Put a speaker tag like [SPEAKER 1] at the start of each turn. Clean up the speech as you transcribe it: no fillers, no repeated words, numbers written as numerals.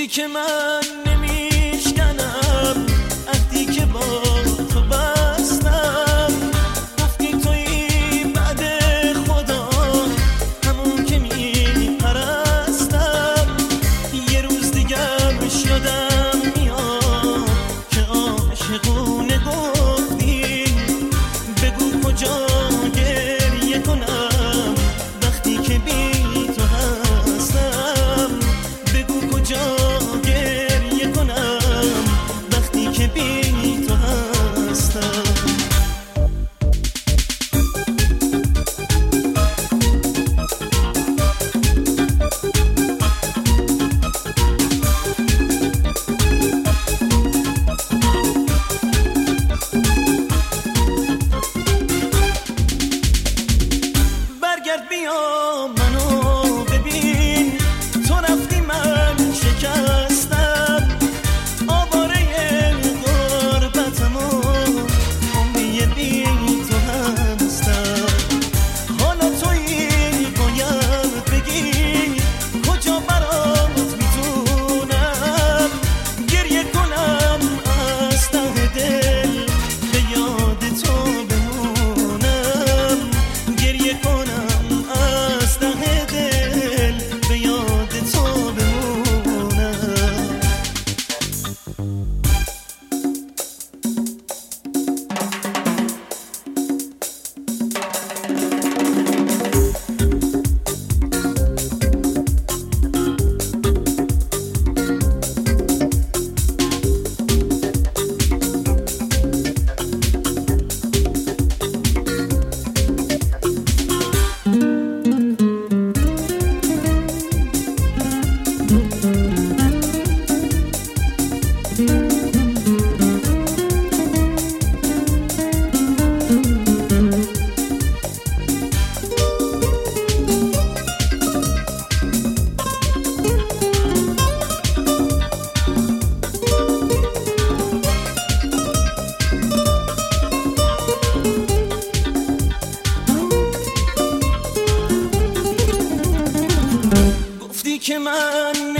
[SPEAKER 1] که من نمیشکنم عهدی که با تو بستم، گفتی تویی بعد خدا همون که میپرستم. یه روز دیگه شدم میاد که عاشقونه گفتی، بگو کجا گریه کنم وقتی که بی تو هستم، بگو کجا گریه کنم وقتی که بی تو هستم. برگرد بیا منو ببین، تو رفتی من شکستم، آواره غربتم و عمری بی تو هستم. حالا تویی باید بگی کجا برات میتونم گریه کنم از ته دل به یاد تو بمونم، گریه کنم از ته دل به یاد تو بمونم. گفتی که من